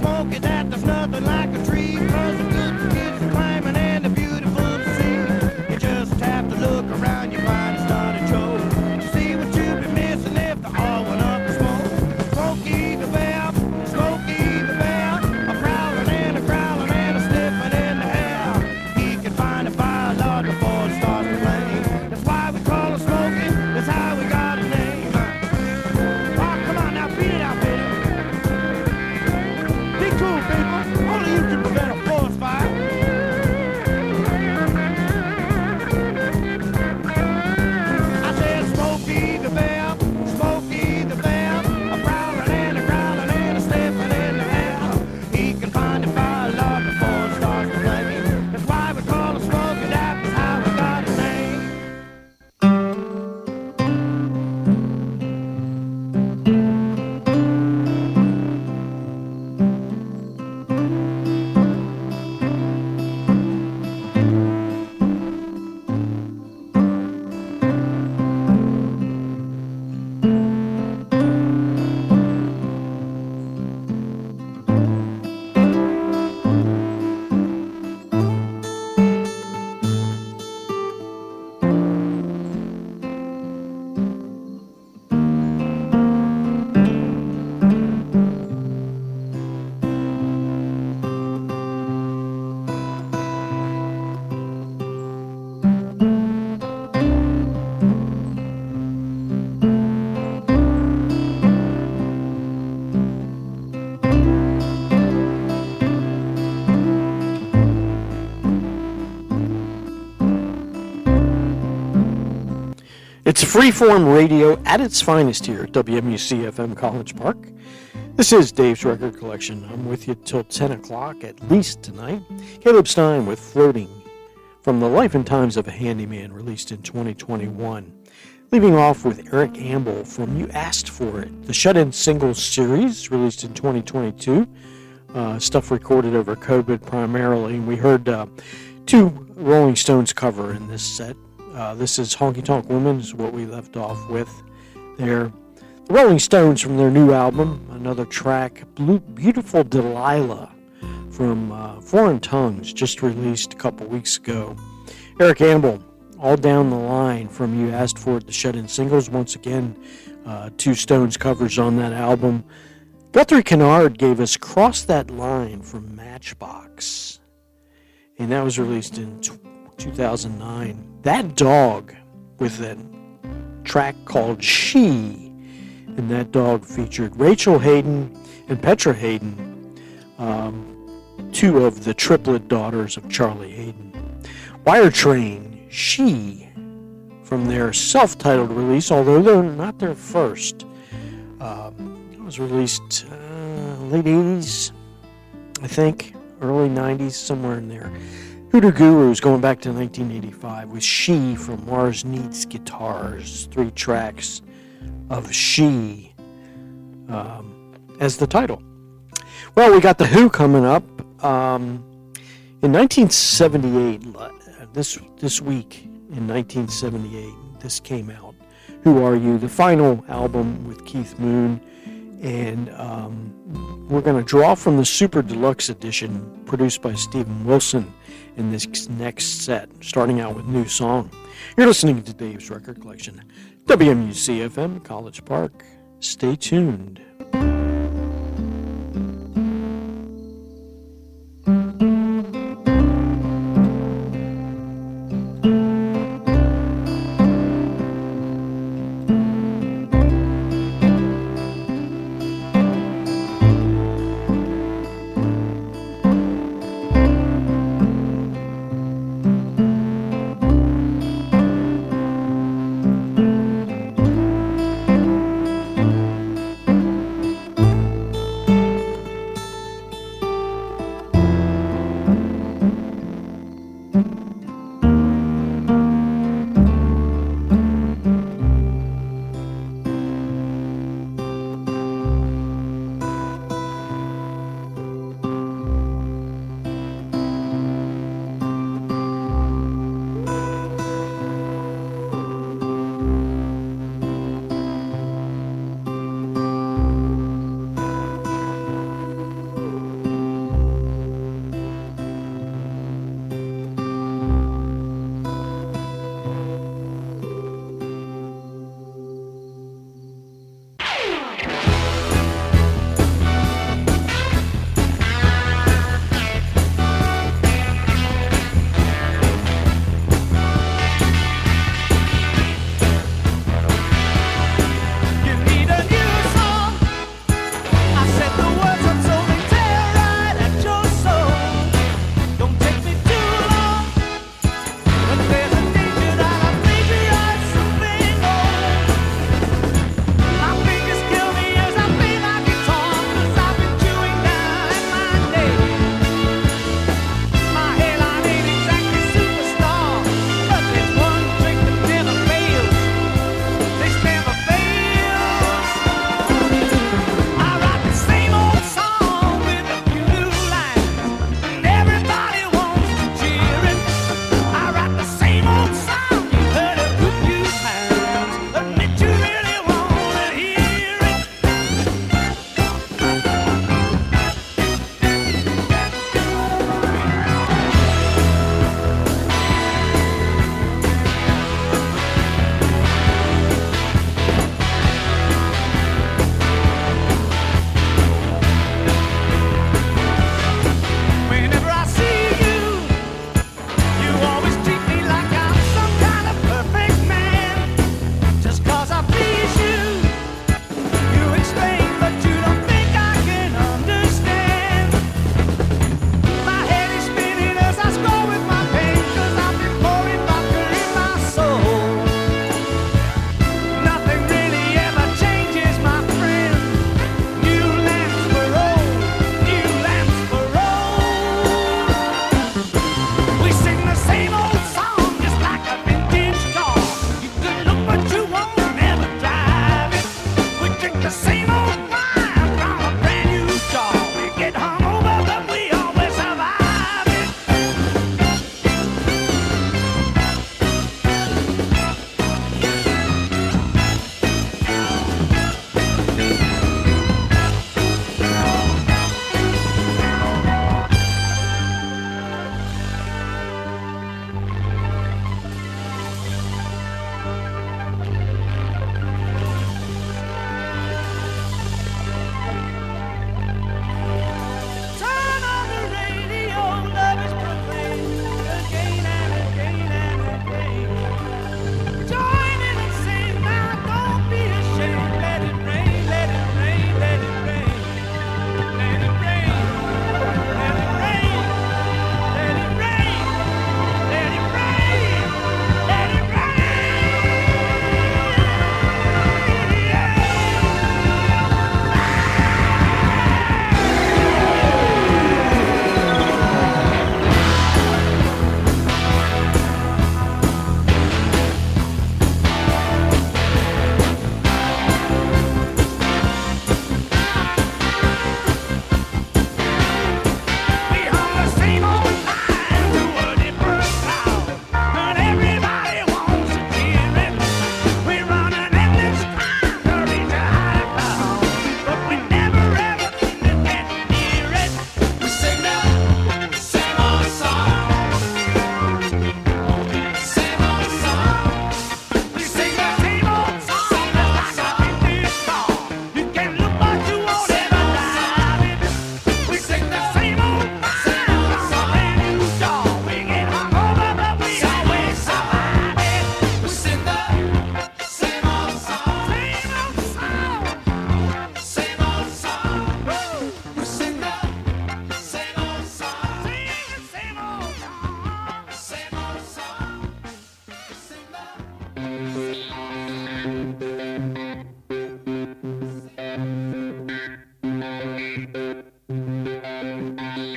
Smoky, that there's nothing like a tree. Cause the good kids are climbing and the beautiful to see. You just have to look around, you find it's not a joke. To see what you've been missing if they all went up in smoke. Smokey the Bear, Smokey the Bear, a prowling and a growling and a sniffing in the air. He can find a fire log before it starts to flame. That's why we call him Smokey, that's how we got his name. Oh, come on now, beat it out, baby. Be cool, people. Only you can prevent a forest fire. I said Smokey the Bear, Smokey the Bear, a prowling and a growling and a sniffing in the air. He can find a fire log before it starts to flame. That's why we call him Smokey, that's how we got his name. It's freeform radio at its finest here at WMUC-FM College Park. This is Dave's Record Collection. I'm with you till 10 o'clock at least tonight. Caleb Stein with Floating from The Life and Times of a Handyman, released in 2021. Leaving off with Eric Ambel from You Asked For It, the Shut-In Singles series, released in 2022. Stuff recorded over COVID primarily. And we heard two Rolling Stones cover in this set. This is Honky Tonk Women, is what we left off with there. The Rolling Stones from their new album, another track, Beautiful Delilah from Foreign Tongues, just released a couple weeks ago. Eric Ambel, all down the line from You Asked For It, the Shut-In Singles. Once again, two Stones covers on that album. Guthrie Kennard gave us Cross That Line from Matchbox, and that was released in 2009. That Dog with a track called She, and that dog featured Rachel Hayden and Petra Hayden, two of the triplet daughters of Charlie Hayden. Wire Train, She, from their self-titled release, although they're not their first. It was released late 80s, I think, early 90s, somewhere in there. Hoodoo Gurus going back to 1985 with She from Mars Needs Guitars. 3 tracks of She as the title. Well, we got The Who coming up. In 1978, this week in 1978, this came out. Who Are You? The final album with Keith Moon. And we're going to draw from the Super Deluxe edition produced by Steven Wilson in this next set, starting out with New Song. You're listening to Dave's Record Collection, WMUC-FM, College Park. Stay tuned.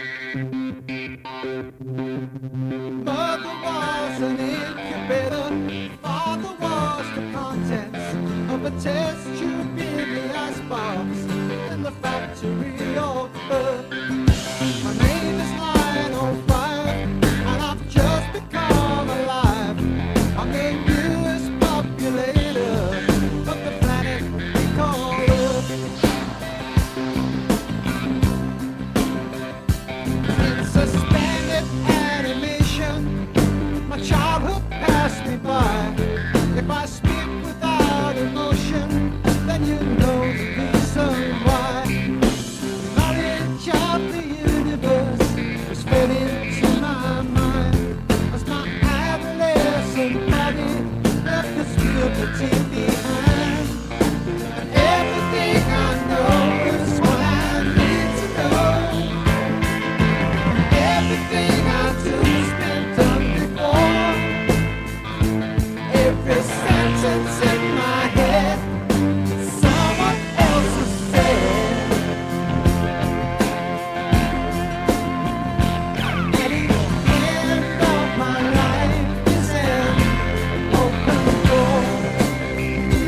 Mother was an incubator, father was the contents of a test tube in the icebox in the factory of birth. My name is 905, and I've just become alive. I'm the newest populator of the planet we call Earth. In suspended animation, my childhood passed me by. If I speak without emotion, then you know the reason why. Knowledge of the universe was fed into my mind as my adolescent body left its puberty behind. And everything I know is what I need to know. Everything I do has been done before. Every sentence in my head, someone else has said. At the end of my life is an open door.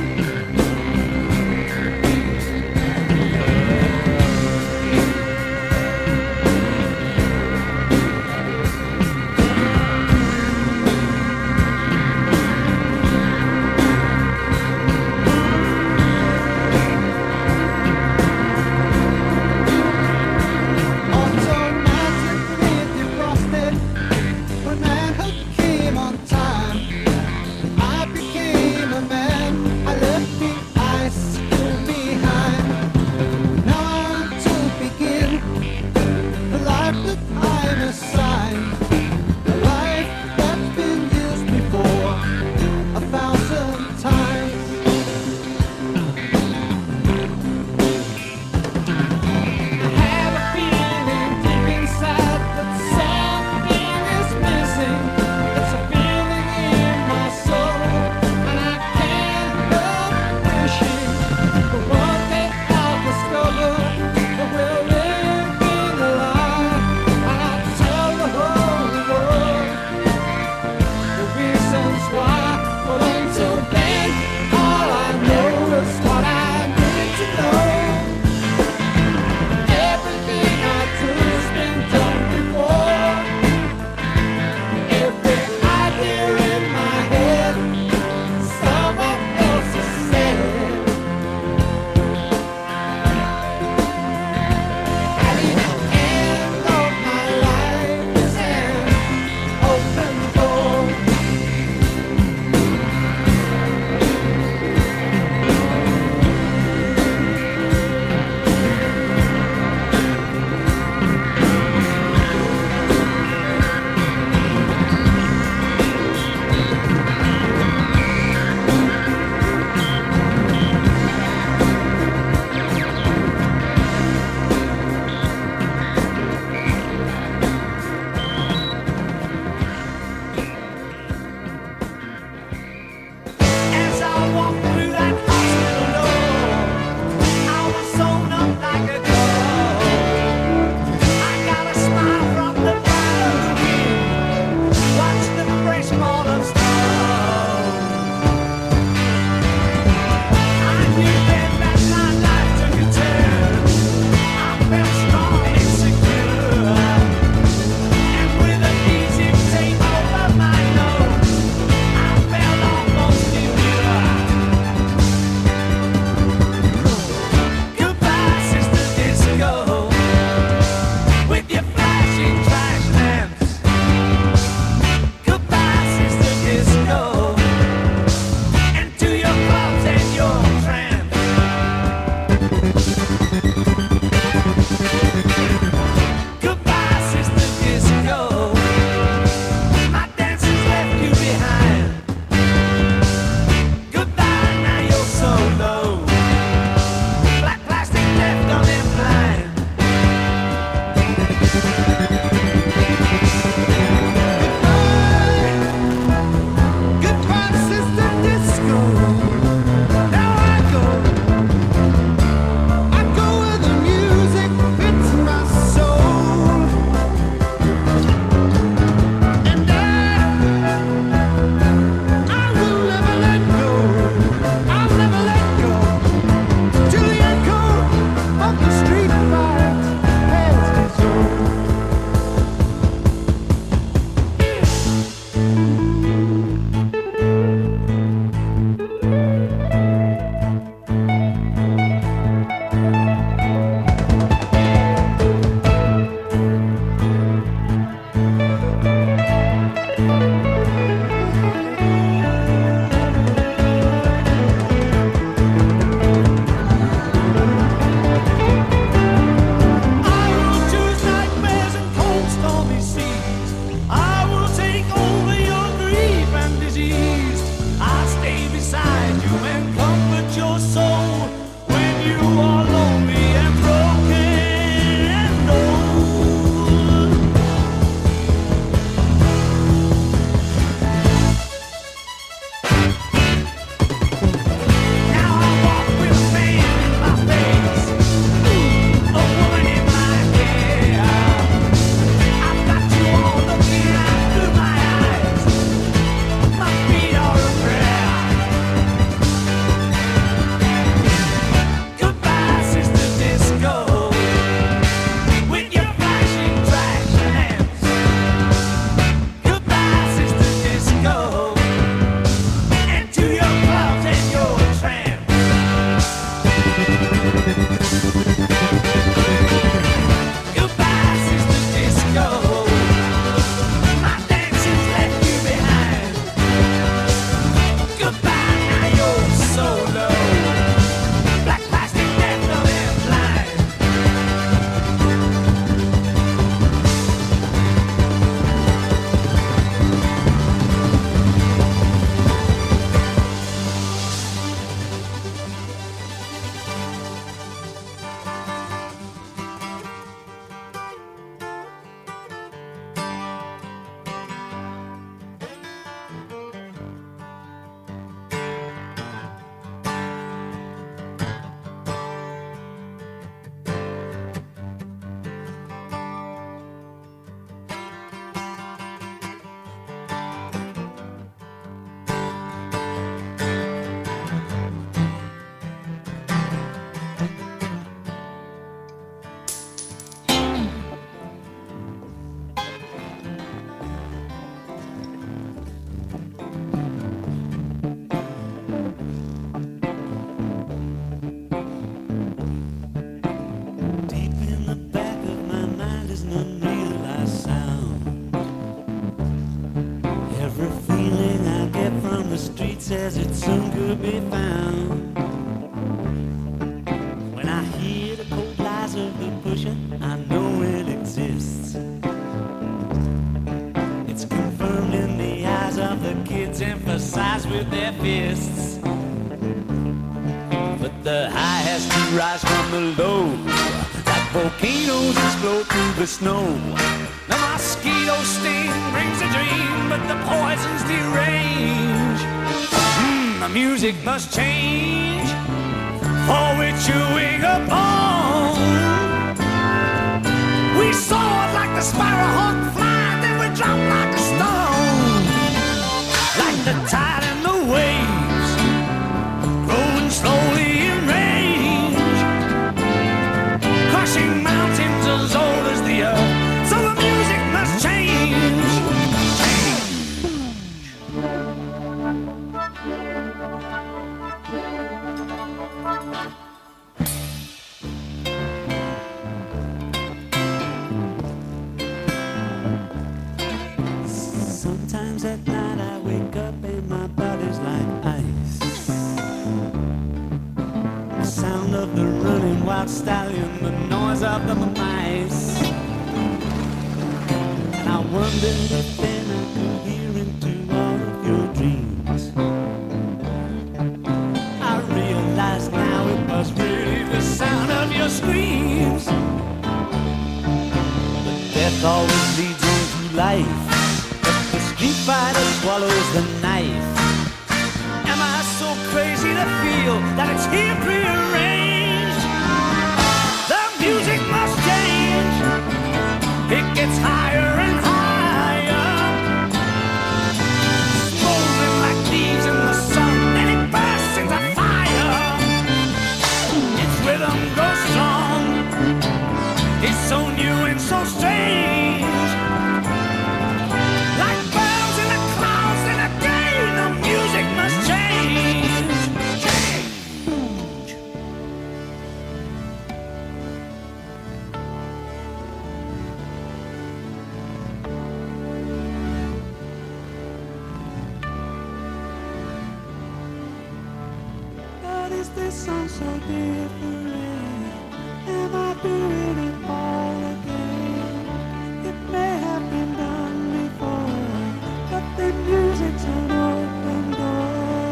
Automatically defrosted when manhood came on time. I became a man. I left the ice cream behind. Now I'm to begin the life that I'm assigned. The life that's been used before 1,000 times. I have a feeling deep inside that something is missing. It's a feeling in my soul, and I can't help wishing for one day I'll discover that we're living a lie. And I tell says it soon could be found. When I hear the cold lies of the pusher, I know it exists. It's confirmed in the eyes of the kids, emphasized with their fists. But the high has to rise from the low, like volcanoes explode through the snow. The mosquito sting brings a dream, but the poison's derange. The music must change, for we're chewing a bone. We soared like the sparrowhawk fly, then we dropped like a stone. Like the tide and the waves, growing slowly in range, crushing mountains as old as the earth. So the music must change. Sometimes at night I wake up and my body's like ice. The sound of the running wild stallion, the noise of the mice. And I wonder if then I could hear into all of your dreams. I realize now it was really the sound of your screams. But death always leads on to life. The street fighter swallows the knife. Am I so crazy to feel that it's here prearranged? The music must change. It gets higher and higher, smoldering like leaves in the sun, and it bursts into fire. Its rhythm grows strong. It's so new and so strange. Is this song so different? Am I doing it all again? It may have been done before, but the music's an open door.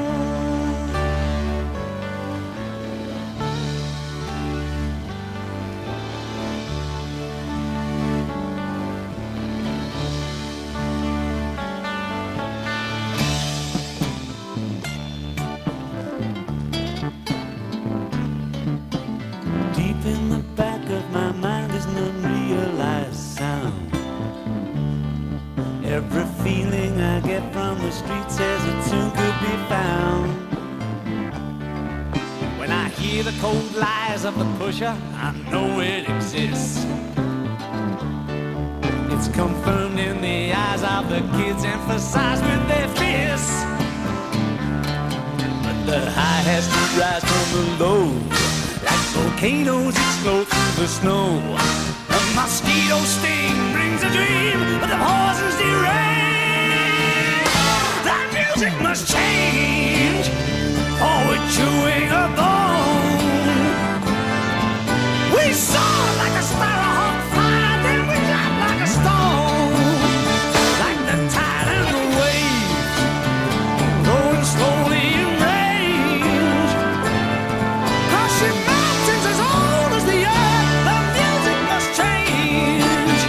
In the back of my mind is an unrealized sound. Every feeling I get from the street says it soon could be found. When I hear the cold lies of the pusher, I know it exists. It's confirmed in the eyes of the kids, emphasized with their fists. But the high has to rise from the low, like volcanoes explode through the snow. A mosquito sting brings a dream, but the poison's deranged. That music must change, or we're chewing a bone. We soar like a sparrowhawk fly, then we drop like a stone. Like the tide and the waves, growing slowly in range, crushing mountains as old as the earth. The music must change.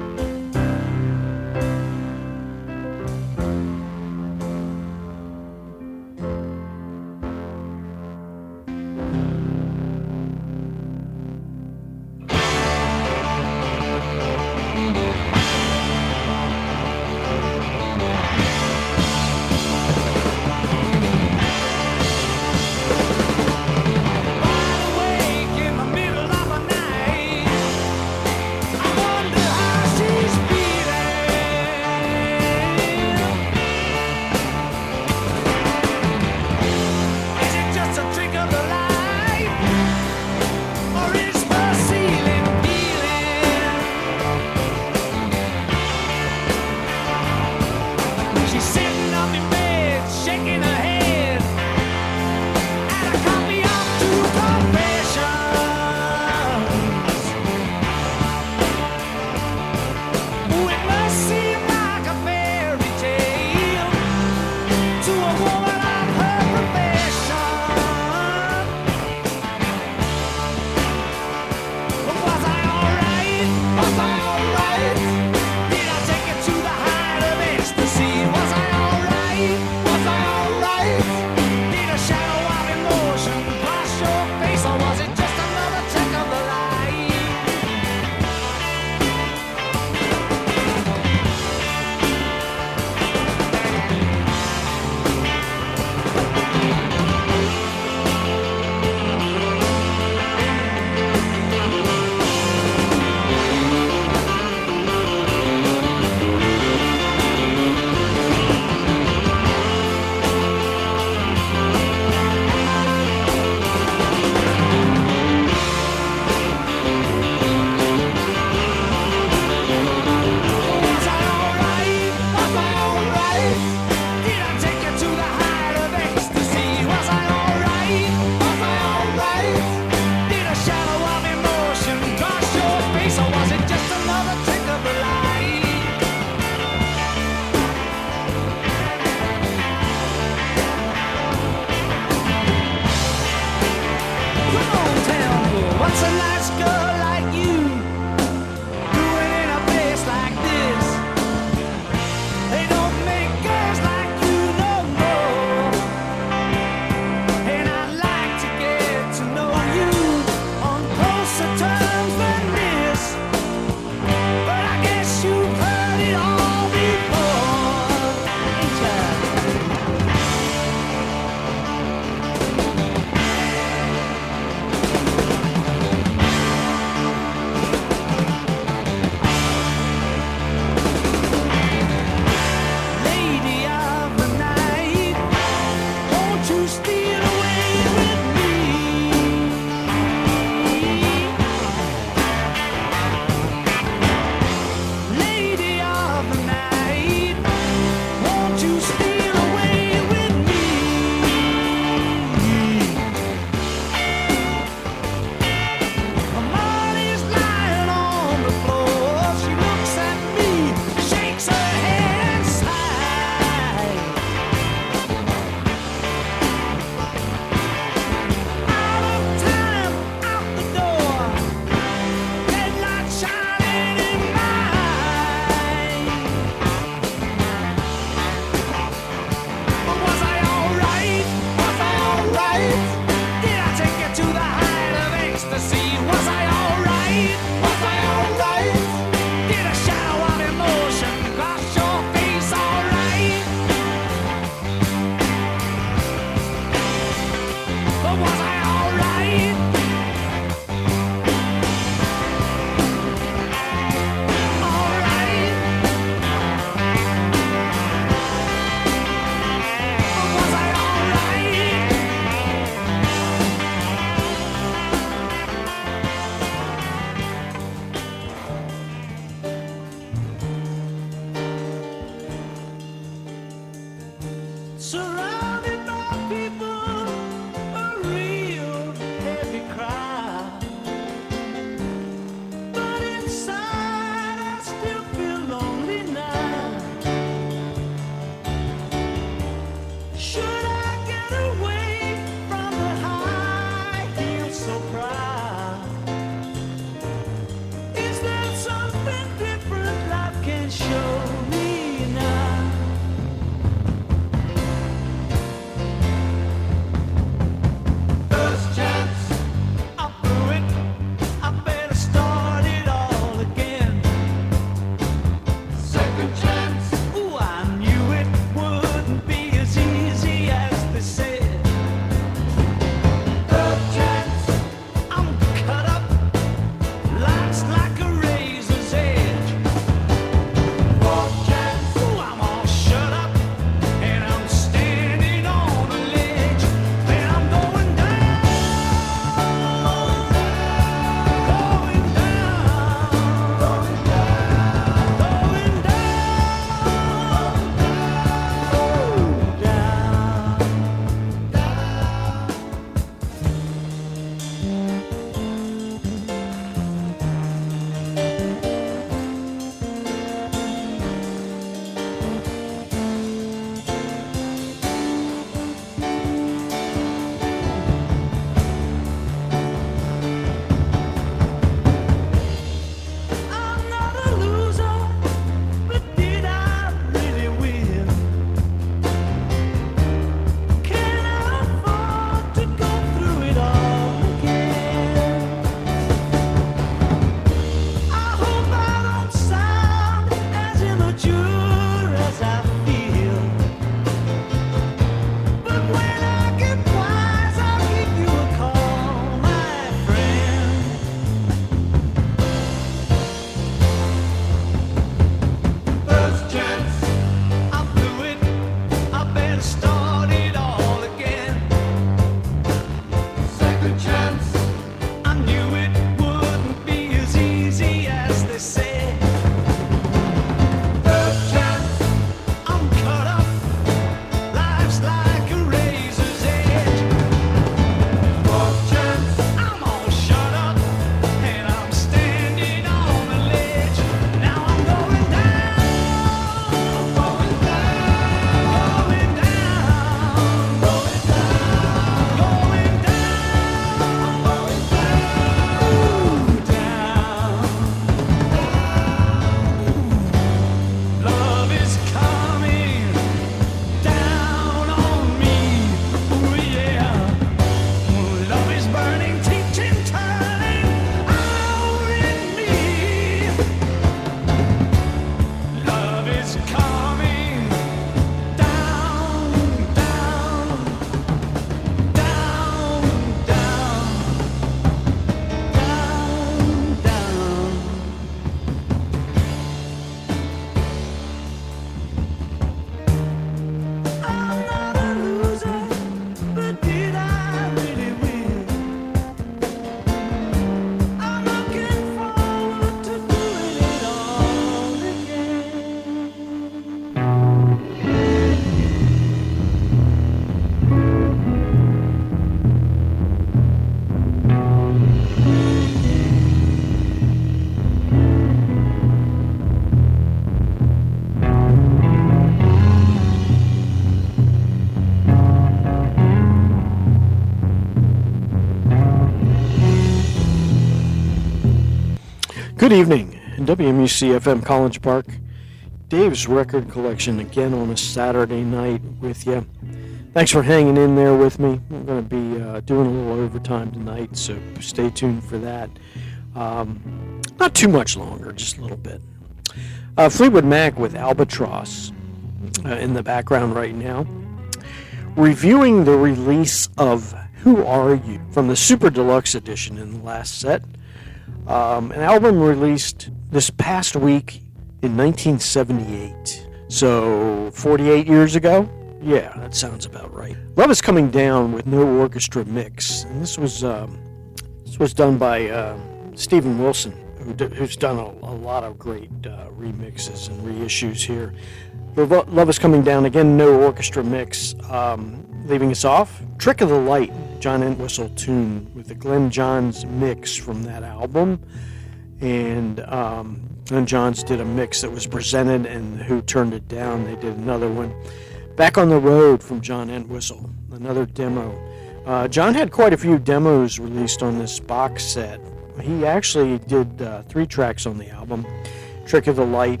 Good evening, WMUC-FM College Park. Dave's Record Collection again on a Saturday night with you. Thanks for hanging in there with me. I'm going to be doing a little overtime tonight, so stay tuned for that. Not too much longer, just a little bit. Fleetwood Mac with Albatross in the background right now. Reviewing the release of Who Are You from the Super Deluxe Edition in the last set. An album released this past week in 1978. So 48 years ago? Yeah, that sounds about right. Love Is Coming Down with no orchestra mix. And this was done by Steven Wilson, who's done a lot of great remixes and reissues here. Love Is Coming Down, again, no orchestra mix. Leaving us off, Trick of the Light, John Entwistle tune with the Glenn Johns mix from that album. And Glenn Johns did a mix that was presented, and Who turned it down? They did another one. Back on the Road from John Entwistle, another demo. John had quite a few demos released on this box set. He actually did 3 tracks on the album. Trick of the Light,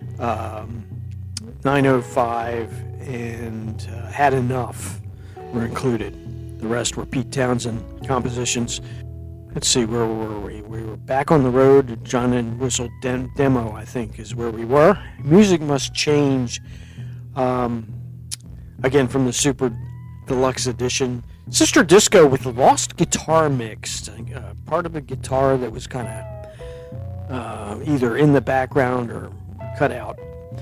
905, and Had Enough were included. The rest were Pete Townsend compositions. Let's see, where were we? We were Back on the Road. John Entwistle demo, I think, is where we were. Music Must Change, again from the Super Deluxe Edition. Sister Disco with the Lost Guitar mix, part of a guitar that was kind of either in the background or cut out.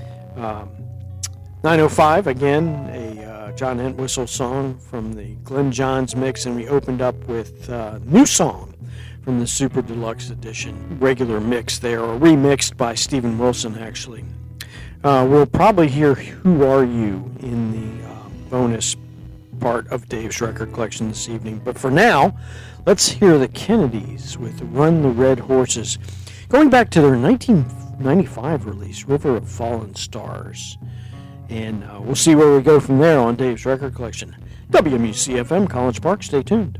905, again, a John Entwistle song from the Glenn Johns mix, and we opened up with New Song from the Super Deluxe Edition. Regular mix there, or remixed by Steven Wilson, actually. We'll probably hear Who Are You in the bonus part of Dave's Record Collection this evening. But for now, let's hear the Kennedys with Run the Red Horses, going back to their 1995 release, River of Fallen Stars. And we'll see where we go from there on Dave's Record Collection. WMUC-FM, College Park. Stay tuned.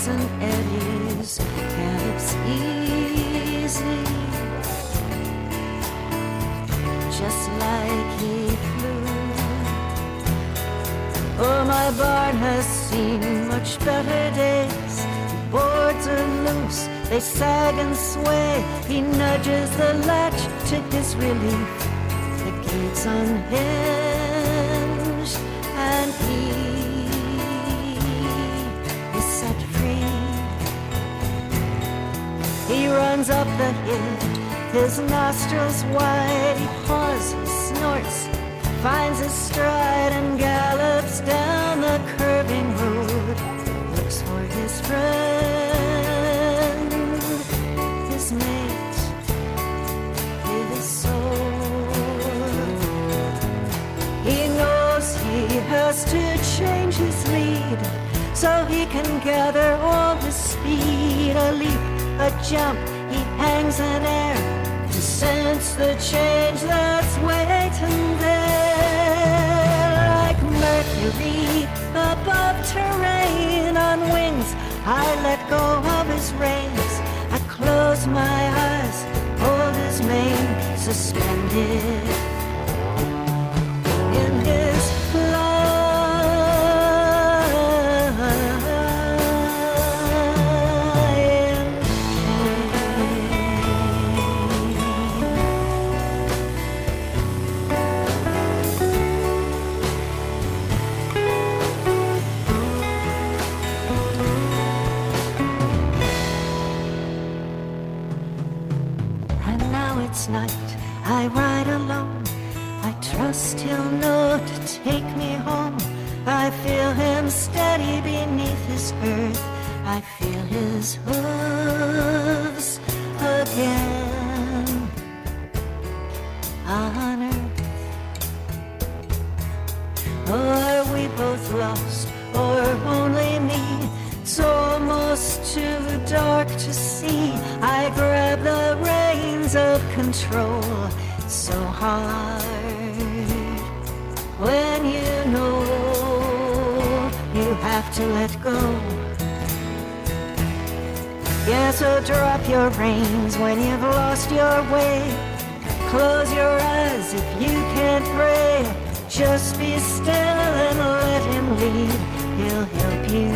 and eddies, gallops easy, just like he flew. Oh, my barn has seen much better days. The boards are loose, they sag and sway. He nudges the latch to his relief. The gate's unhinged, and he is set free. He runs up the hill, his nostrils wide. He paws, snorts, finds his stride, and gallops down the curving road. Looks for his friend, his mate, his soul. He knows he has to change his lead, so he can gather all his speed. A leap, a jump, he hangs in air to sense the change that's waiting there. Like Mercury above terrain on wings, I let go of his reins. I close my eyes, hold his mane suspended in his night, I ride alone. I trust he'll know to take me home. I feel him steady beneath his earth. I feel his hooves again on earth. Are we both lost, or only me? It's almost too dark to see. I grab the reins of control. It's so hard when you know you have to let go. Yeah, so drop your reins when you've lost your way. Close your eyes if you can't pray. Just be still and let him lead. He'll help you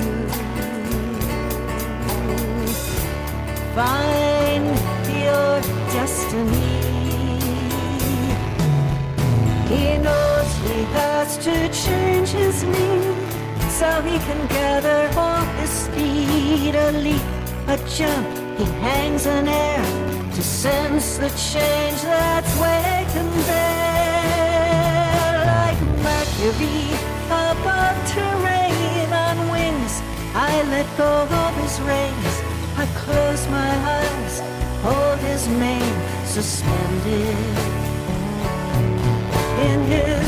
find your destiny. He knows he has to change his lead, so he can gather all his speed. A leap, a jump, he hangs in air to sense the change that's waiting there. Like Mercury above terrain on wings, I let go of his reins. I close my eyes, hold his mane suspended in his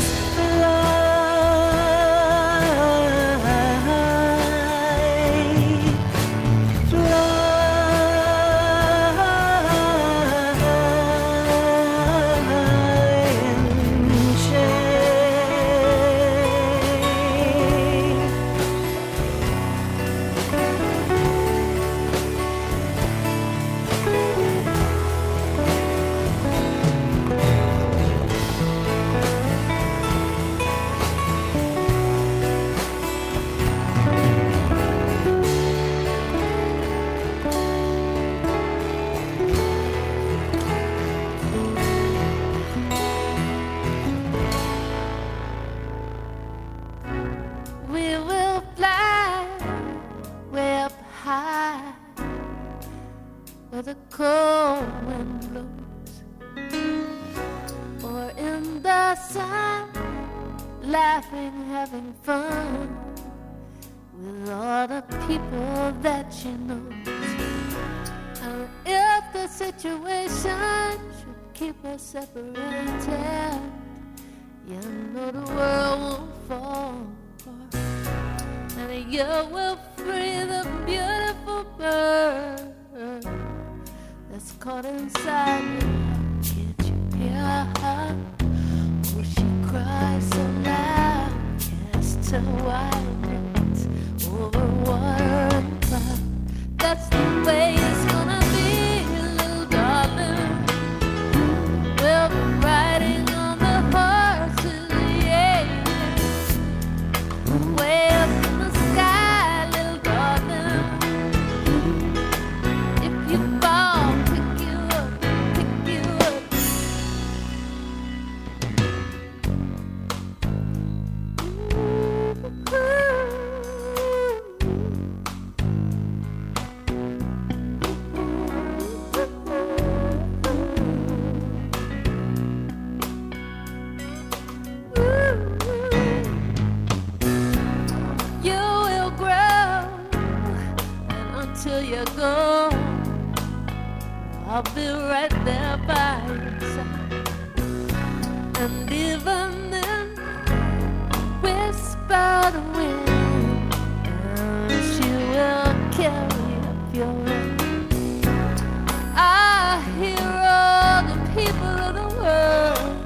having fun with all the people that you know. And if the situation should keep us separated, you know the world won't fall apart, and you will free the beautiful bird that's caught inside me. Can't you hear her? Oh, she cries so loud, cast her white wings over water and cloud. till you go. I'll be right there by your side. And even then, whisper the wind, she will carry up your end. I hear all the people of the world,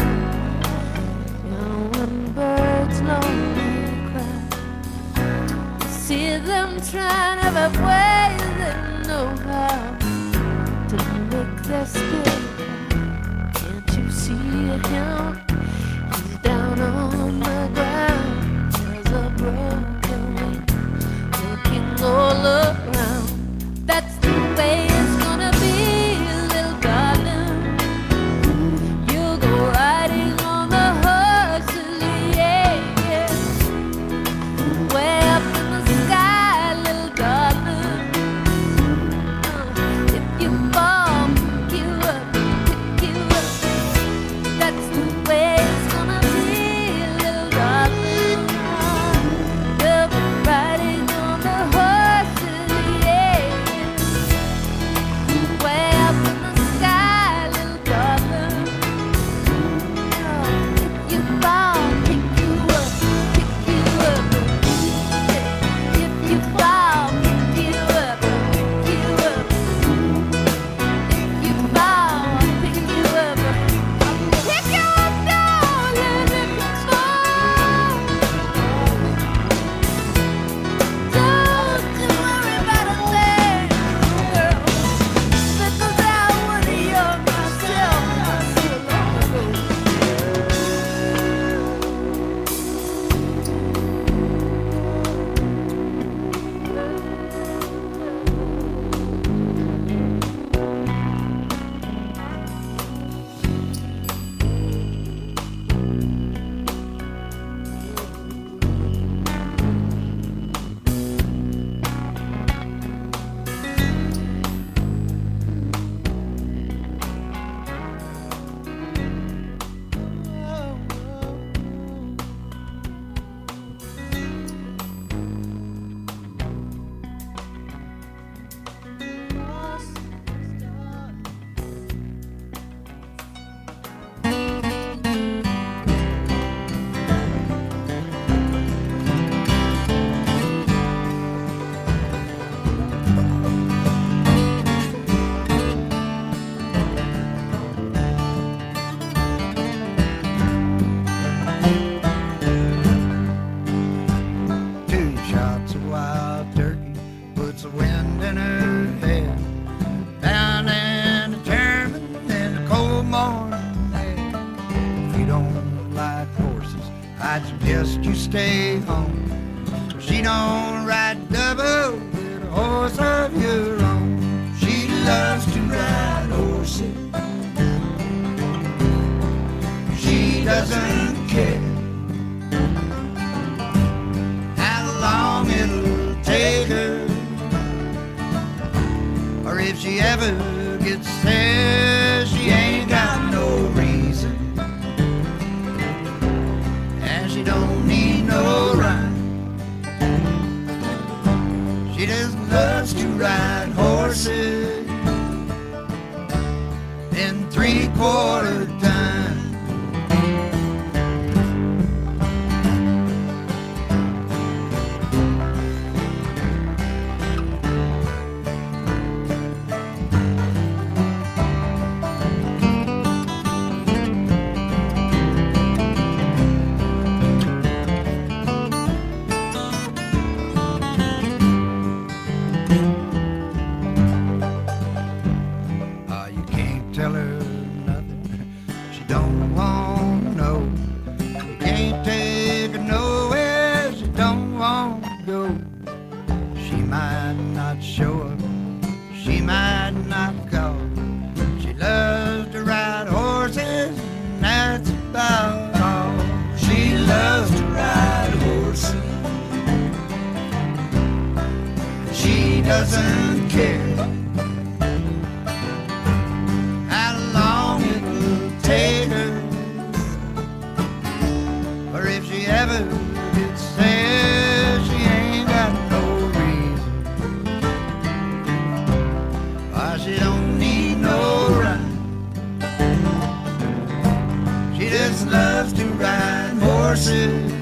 and when birds lonely cry, see them trying every way they know how to make their spirit cry. Can't you see him? He's down on the ground. There's a broken wing looking all around. That's the way it's gonna be, little darling. You'll go riding on the horses, yeah, yeah. Way up in the sky, little darling. If you fall, pick you up, pick you up. That's the way it's gonna be, little darling. You'll be riding on the horses, yeah. Way up in the sky, little darling. If you fall, pick you up, pick you up. If you fall, pick you up, pick you up. If you fall, pick you up. Pick you up, darling, if you fall. Don't you worry about a thing, girl. Because I was young myself not so long ago. Two shots of wild turkey puts the wind in her head. Bound and determined in the cold morning air. If you don't like horses, I'd suggest you stay home. She don't ride double with a horse of your own. She loves to ride horses. She doesn't care how long it'll take her, or if she ever gets there. She ain't got no reason, and she don't need no rhyme. She just loves to ride horses in 3/4 time. You can't tell her nothing she don't want to know. You can't take her nowhere she don't want to go. She might not show up, she might not call. She loves to ride horses, and that's about all. She loves to ride horses. She doesn't care how long it will take her, or if she ever gets there. She ain't got no reason, mercy.